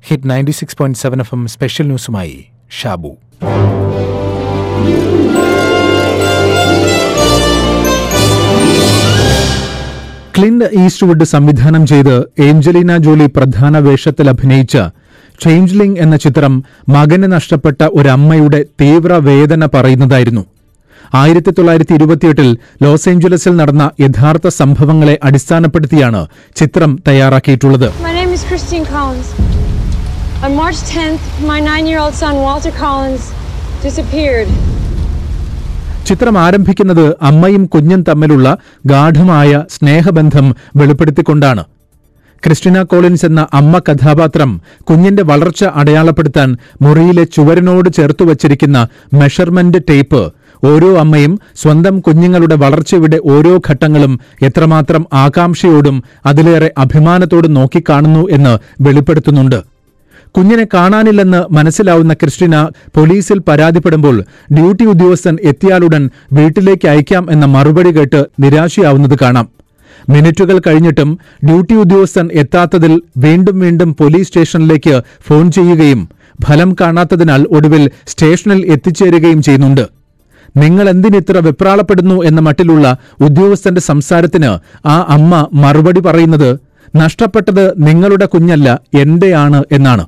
Hit 96.7 FM special ന്യൂസുമായി Shabu. Clint Eastwood സംവിധാനം ചെയ്ത് ഏഞ്ചലീന ജോളി പ്രധാന വേഷത്തിൽ അഭിനയിച്ച ചേഞ്ച്ലിംഗ് എന്ന ചിത്രം മകന് നഷ്ടപ്പെട്ട ഒരമ്മയുടെ തീവ്ര വേദന പറയുന്നതായിരുന്നു. 1928 ലോസ് ഏഞ്ചലസിൽ നടന്ന യഥാർത്ഥ സംഭവങ്ങളെ അടിസ്ഥാനപ്പെടുത്തിയാണ് ചിത്രം തയ്യാറാക്കിയിട്ടുള്ളത്. My name is Christine Collins. On March 10th, my 9-year-old son Walter Collins disappeared. ചിത്രം ആരംഭിക്കുന്നത് അമ്മയും കുഞ്ഞും തമ്മിലുള്ള ഗാഢമായ സ്നേഹബന്ധം വെളിപ്പെടുത്തിക്കൊണ്ടാണ്. ക്രിസ്റ്റീന കോളിൻസ് എന്ന അമ്മ കഥാപാത്രം കുഞ്ഞിന്റെ വളർച്ച അടയാളപ്പെടുത്താൻ മുറിയിലെ ചുവരിനോട് ചേർത്തുവച്ചിരിക്കുന്ന മെഷർമെന്റ് ടേപ്പ് ഓരോ അമ്മയും സ്വന്തം കുഞ്ഞുങ്ങളുടെ വളർച്ചയുടെ ഓരോ ഘട്ടങ്ങളും എത്രമാത്രം ആകാംക്ഷയോടും അതിലേറെ അഭിമാനത്തോടും നോക്കിക്കാണുന്നു എന്ന് വെളിപ്പെടുത്തുന്നുണ്ട്. കുഞ്ഞിനെ കാണാനില്ലെന്ന് മനസ്സിലാവുന്ന ക്രിസ്റ്റീന പോലീസിൽ പരാതിപ്പെടുമ്പോൾ ഡ്യൂട്ടി ഉദ്യോഗസ്ഥൻ എത്തിയാലുടൻ വീട്ടിലേക്ക് അയക്കാം എന്ന മറുപടി കേട്ട് നിരാശയാവുന്നത് കാണാം. മിനിറ്റുകൾ കഴിഞ്ഞിട്ടും ഡ്യൂട്ടി ഉദ്യോഗസ്ഥൻ എത്താത്തതിൽ വീണ്ടും വീണ്ടും പോലീസ് സ്റ്റേഷനിലേക്ക് ഫോൺ ചെയ്യുകയും ഫലം കാണാത്തതിനാൽ ഒടുവിൽ സ്റ്റേഷനിൽ എത്തിച്ചേരുകയും ചെയ്യുന്നുണ്ട്. നിങ്ങൾ എന്തിനിത്ര വെപ്രാളപ്പെടുന്നു എന്ന മട്ടിലുള്ള ഉദ്യോഗസ്ഥന്റെ സംസാരത്തിന് ആ അമ്മ മറുപടി പറയുന്നത് നഷ്ടപ്പെട്ടത് നിങ്ങളുടെ കുഞ്ഞല്ല എന്റെയാണ് എന്നാണ്.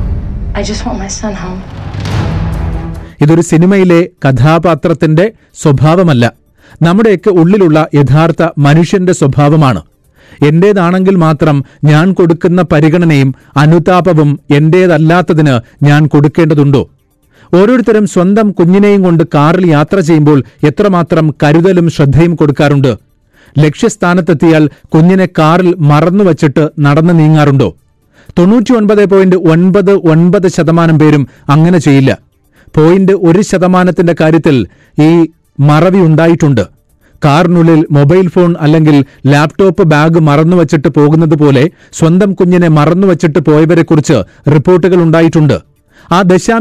ഇതൊരു സിനിമയിലെ കഥാപാത്രത്തിന്റെ സ്വഭാവമല്ല, നമ്മുടെയൊക്കെ ഉള്ളിലുള്ള യഥാർത്ഥ മനുഷ്യന്റെ സ്വഭാവമാണ്. എന്റേതാണെങ്കിൽ മാത്രം ഞാൻ കൊടുക്കുന്ന പരിഗണനയും അനുതാപവും എന്റേതല്ലാത്തതിന് ഞാൻ കൊടുക്കേണ്ടതുണ്ടോ? ഓരോരുത്തരും സ്വന്തം കുഞ്ഞിനെയും കൊണ്ട് കാറിൽ യാത്ര ചെയ്യുമ്പോൾ എത്രമാത്രം കരുതലും ശ്രദ്ധയും കൊടുക്കാറുണ്ട്. ലക്ഷ്യസ്ഥാനത്തെത്തിയാൽ കുഞ്ഞിനെ കാറിൽ മറന്നുവച്ചിട്ട് നടന്നു നീങ്ങാറുണ്ടോ? 99.99% പേരും അങ്ങനെ ചെയ്യില്ല. 0.1% കാര്യത്തിൽ ഈ മറവി ഉണ്ടായിട്ടുണ്ട്. കാറിനുള്ളിൽ മൊബൈൽ ഫോൺ അല്ലെങ്കിൽ ലാപ്ടോപ്പ് ബാഗ് മറന്നുവച്ചിട്ട് പോകുന്നത് പോലെ സ്വന്തം കുഞ്ഞിനെ മറന്നുവച്ചിട്ട് പോയവരെക്കുറിച്ച് റിപ്പോർട്ടുകൾ ഉണ്ടായിട്ടുണ്ട്. ആ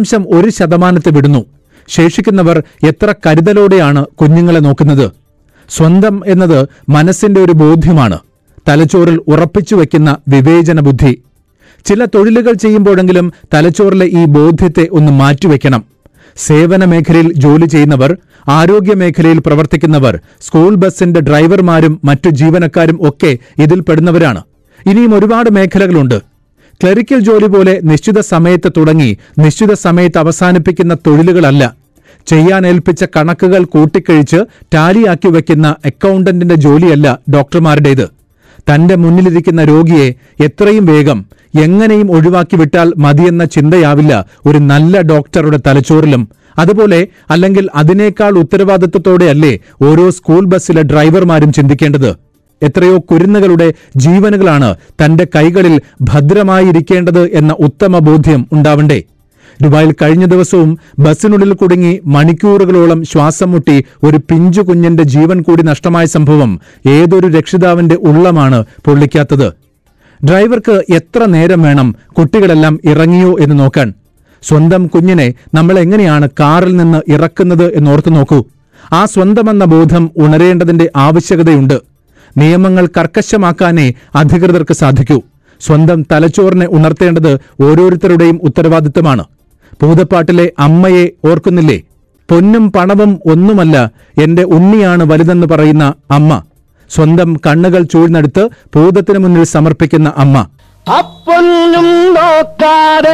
0.1% വിടുന്നു. ശേഷിക്കുന്നവർ എത്ര കരുതലോടെയാണ് കുഞ്ഞുങ്ങളെ നോക്കുന്നത്. സ്വന്തം എന്നത് മനസ്സിന്റെ ഒരു ബോധ്യമാണ്, തലച്ചോറിൽ ഉറപ്പിച്ചു വയ്ക്കുന്ന വിവേചന ബുദ്ധി. ചില തൊഴിലുകൾ ചെയ്യുമ്പോഴെങ്കിലും തലച്ചോറിലെ ഈ ബോധ്യത്തെ ഒന്ന് മാറ്റിവെക്കണം. സേവന മേഖലയിൽ ജോലി ചെയ്യുന്നവർ, ആരോഗ്യമേഖലയിൽ പ്രവർത്തിക്കുന്നവർ, സ്കൂൾ ബസിന്റെ ഡ്രൈവർമാരും മറ്റു ജീവനക്കാരും ഒക്കെ ഇതിൽ പെടുന്നവരാണ്. ഇനിയും ഒരുപാട് മേഖലകളുണ്ട്. ക്ലറിക്കൽ ജോലി പോലെ നിശ്ചിത സമയത്ത് തുടങ്ങി നിശ്ചിത സമയത്ത് അവസാനിപ്പിക്കുന്ന തൊഴിലുകളല്ല. ചെയ്യാൻ ഏൽപ്പിച്ച കണക്കുകൾ കൂട്ടിക്കഴിച്ച് ടാലിയാക്കി വയ്ക്കുന്ന അക്കൗണ്ടന്റിന്റെ ജോലിയല്ല ഡോക്ടർമാരുടേത്. തന്റെ മുന്നിലിരിക്കുന്ന രോഗിയെ എത്രയും വേഗം എങ്ങനെയും ഒഴിവാക്കി വിട്ടാൽ മതിയെന്ന ചിന്തയാവില്ല ഒരു നല്ല ഡോക്ടറുടെ തലച്ചോറിലും. അതുപോലെ അല്ലെങ്കിൽ അതിനേക്കാൾ ഉത്തരവാദിത്വത്തോടെയല്ലേ ഓരോ സ്കൂൾ ബസ്സിലെ ഡ്രൈവർമാരും ചിന്തിക്കേണ്ടത്? എത്രയോ കുരുന്നുകളുടെ ജീവനുകളാണ് തന്റെ കൈകളിൽ ഭദ്രമായിരിക്കേണ്ടത് എന്ന ഉത്തമ ബോധ്യം ഉണ്ടാവണ്ടേ? ദുബായിൽ കഴിഞ്ഞ ദിവസവും ബസ്സിനുള്ളിൽ കുടുങ്ങി മണിക്കൂറുകളോളം ശ്വാസം മുട്ടി ഒരു പിഞ്ചു കുഞ്ഞിന്റെ ജീവൻ കൂടി നഷ്ടമായ സംഭവം ഏതൊരു രക്ഷിതാവിന്റെ ഉള്ളമാണ് പൊള്ളിക്കാത്തത്. ഡ്രൈവർക്ക് എത്ര നേരം വേണം കുട്ടികളെല്ലാം ഇറങ്ങിയോ എന്ന് നോക്കാൻ? സ്വന്തം കുഞ്ഞിനെ നമ്മൾ എങ്ങനെയാണ് കാറിൽ നിന്ന് ഇറക്കുന്നത് എന്നോർത്തു നോക്കൂ. ആ സ്വന്തമെന്ന ബോധം ഉണരേണ്ടതിന്റെ ആവശ്യകതയുണ്ട്. നിയമങ്ങൾ കർക്കശമാക്കാനേ അധികൃതർക്ക് സാധിക്കൂ. സ്വന്തം തലച്ചോറിനെ ഉണർത്തേണ്ടത് ഓരോരുത്തരുടെയും ഉത്തരവാദിത്തമാണ്. പൂതപ്പാട്ടിലെ അമ്മയെ ഓർക്കുന്നില്ലേ? പൊന്നും പണവും ഒന്നുമല്ല, എന്റെ ഉണ്ണിയാണ് വലുതെന്ന് പറയുന്ന അമ്മ. സ്വന്തം കണ്ണുകൾ ചൂഴ്ന്നെടുത്ത് ഭൂതത്തിന് മുന്നിൽ സമർപ്പിക്കുന്ന അമ്മ. അപ്പൊന്നും നോക്കാതെ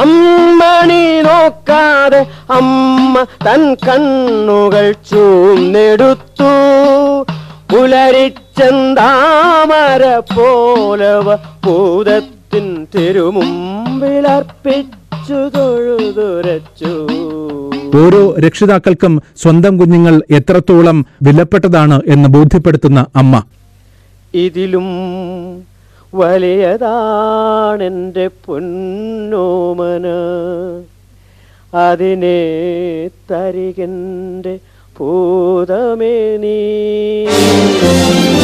അമ്മണി നോക്കാതെ അമ്മ തൻ കണ്ണുകൾ ചൂഴ്ന്നെടുത്തു. പുലരിച്ചെന്താമര പോലവ ഭൂതത്തിൻ തിരുമുമ്പിലർപ്പിച്ചു തൊഴുതുരച്ചു. ഓരോ രക്ഷിതാക്കൾക്കും സ്വന്തം കുഞ്ഞുങ്ങൾ എത്രത്തോളം വിലപ്പെട്ടതാണ് എന്ന് ബോധ്യപ്പെടുത്തുന്ന അമ്മ. ഇതിലും വലിയതാണെന്റെ പൊന്നോമന, അതിനെ തരികന്റെ ഭൂതമേ നീ.